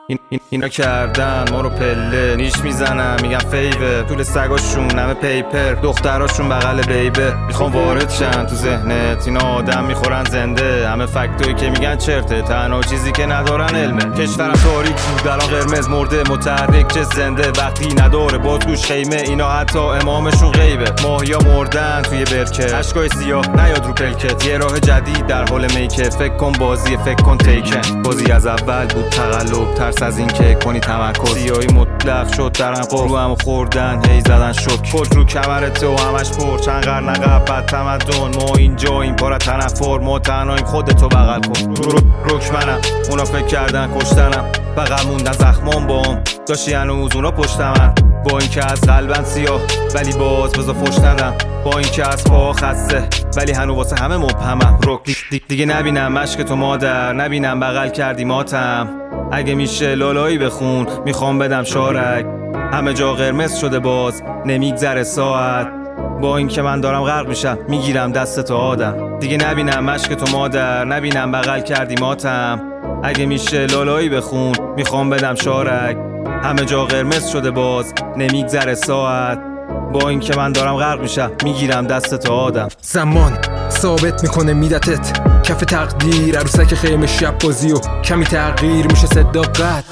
اینا کردن ما رو پله نیش میزنن میگن فیوه طول سگاشون همه پیپر دختراشون بغل بیبه میخوام وارد شن تو ذهنت اینا آدم میخورن زنده همه فکتایی که میگن چرته تنها چیزی که ندارن علمه کشورم تاریک بود الان قرمز مرده متحرک چه زنده وقتی نداره با توش خیمه اینا حتی امامشون غیبه ماهیا مردن توی برکه اشکای سیاه نیاد رو پلکت یه راه جدید در حال میکه فکر کن بازی فکر کن تیکن بازی از اول بود تقلب ترس از این که کنی تمرکز سیاهی مطلق شد در انقاف رو هم خوردن هی زدن شک خود رو کمرته و همش پر چند قرن عقب بد تمدن ما اینجا این پارا تنفر ما تنهاییم خودتو بغل کن رکمنم اونا فکر کردن کشتنم بغل موندن زخمام بام داشتی هنوز اونا پشت من با اینکه از قلبن سیاه ولی باز بذار فش ندم با اینکه از پا خسته ولی هنوز واسه همه مبهمم دیگه نبینم مشک تو مادر نبینم بغل کردی ماتم اگه میشه لالایی بخون میخوام بدم شارک همه جا قرمز شده باز نمیگذره ساعت با اینکه من دارم غرق میشم میگیرم دست تو آدم دیگه نبینم مشک تو مادر نبینم بغل کردی ماتم اگه میشه لالایی بخون میخوام بدم شارک همه جا قرمز شده باز نمیگذره ساعت با اینکه من دارم غرق میشم میگیرم دست تو آدم زمان ثابت میکنه میدتت کف تقدیر عروسک خیمه شب بازی و کمی تغییر میشه صداقت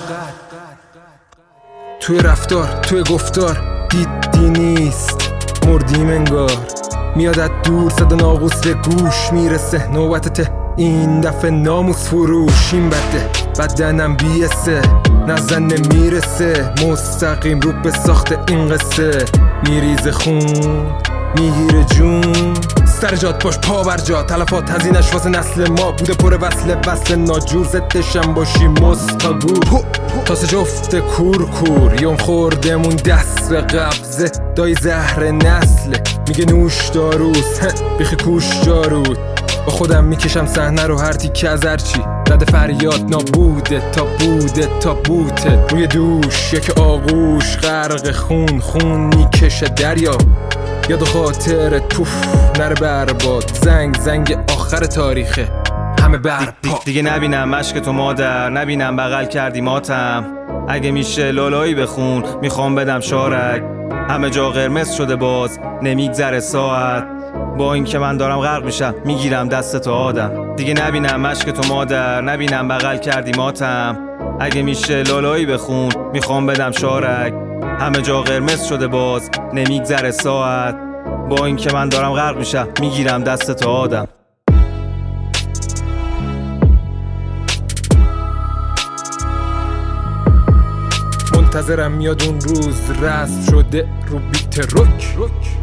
توی رفتار توی گفتار دیدی نیست مردیم انگار میاد از دور صدا ناقوس به گوش میرسه نوبتته این دفعه ناموس فروش این بده بدنم بیسه نزن نمیرسه مستقیم رو به ساخت این قصه میریزه خون میگیره جون سر جات باش پا بر جا تلفات هزینش واسه نسل ما بوده پر وصل ناجور زدشم باشی مستقور تاسه جفت کور یوم خوردمون دست به قبضه دای زهر نسل میگه نوش داروس بیخی کوش جارود با خودم میکشم صحنه رو هر تیکه از هرچی رد فریاد نابوده تا بوته روی دوش یک آغوش غرق خون میکشه دریا یاد خاطر توف نره برباد زنگ آخر تاریخه همه برپا دیگه نبینم مشک تو مادر نبینم بغل کردی ماتم اگه میشه لالایی بخون میخوام بدم شارک همه جا قرمز شده باز نمیگذره ساعت با اینکه من دارم غرق میشم میگیرم دست تو آدم دیگه نبینم مشک تو مادر نبینم بغل کردی ماتم اگه میشه لالایی بخون میخوام بدم شارک همه جا قرمز شده باز نمیگذره ساعت با اینکه من دارم غرق میشم میگیرم دست تو آدم منتظرم میاد اون روز رسم شده رو بیت رک